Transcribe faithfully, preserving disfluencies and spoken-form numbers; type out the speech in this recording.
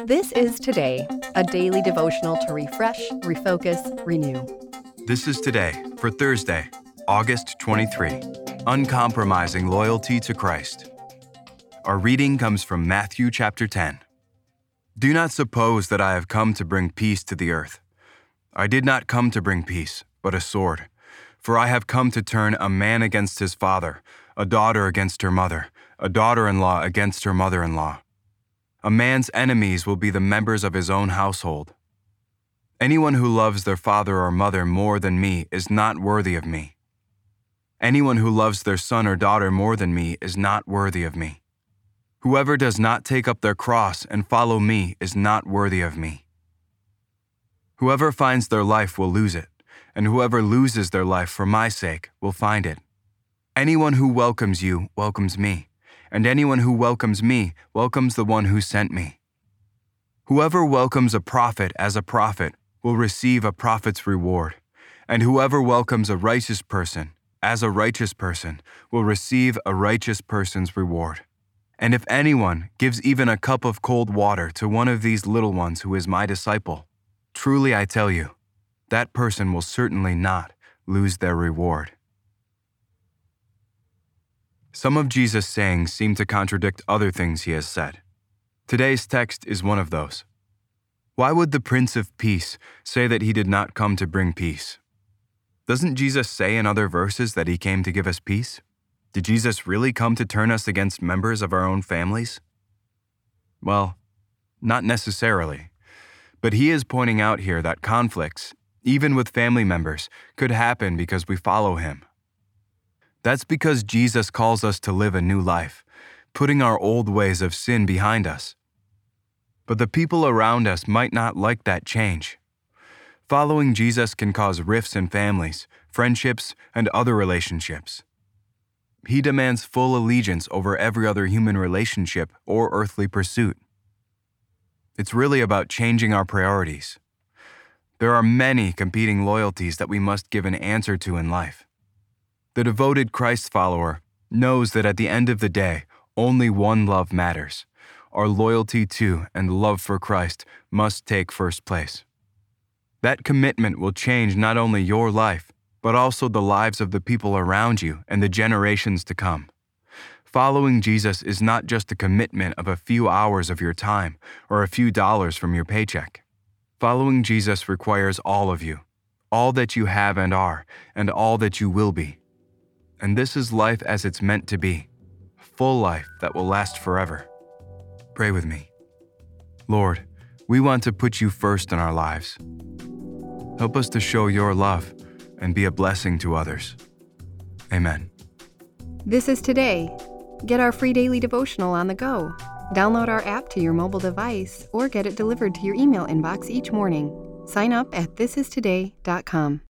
This is Today, a daily devotional to refresh, refocus, renew. This is Today for Thursday, August twenty-third. Uncompromising loyalty to Christ. Our reading comes from Matthew chapter ten. Do not suppose that I have come to bring peace to the earth. I did not come to bring peace, but a sword. For I have come to turn a man against his father, a daughter against her mother, a daughter-in-law against her mother-in-law. A man's enemies will be the members of his own household. Anyone who loves their father or mother more than me is not worthy of me. Anyone who loves their son or daughter more than me is not worthy of me. Whoever does not take up their cross and follow me is not worthy of me. Whoever finds their life will lose it, and whoever loses their life for my sake will find it. Anyone who welcomes you welcomes me, and anyone who welcomes me welcomes the one who sent me. Whoever welcomes a prophet as a prophet will receive a prophet's reward, and whoever welcomes a righteous person as a righteous person will receive a righteous person's reward. And if anyone gives even a cup of cold water to one of these little ones who is my disciple, truly I tell you, that person will certainly not lose their reward. Some of Jesus' sayings seem to contradict other things he has said. Today's text is one of those. Why would the Prince of Peace say that he did not come to bring peace? Doesn't Jesus say in other verses that he came to give us peace? Did Jesus really come to turn us against members of our own families? Well, not necessarily. But he is pointing out here that conflicts, even with family members, could happen because we follow him. That's because Jesus calls us to live a new life, putting our old ways of sin behind us. But the people around us might not like that change. Following Jesus can cause rifts in families, friendships, and other relationships. He demands full allegiance over every other human relationship or earthly pursuit. It's really about changing our priorities. There are many competing loyalties that we must give an answer to in life. The devoted Christ follower knows that at the end of the day, only one love matters. Our loyalty to and love for Christ must take first place. That commitment will change not only your life, but also the lives of the people around you and the generations to come. Following Jesus is not just a commitment of a few hours of your time or a few dollars from your paycheck. Following Jesus requires all of you, all that you have and are, and all that you will be. And this is life as it's meant to be, a full life that will last forever. Pray with me. Lord, we want to put you first in our lives. Help us to show your love and be a blessing to others. Amen. This is Today. Get our free daily devotional on the go. Download our app to your mobile device or get it delivered to your email inbox each morning. Sign up at this is today dot com.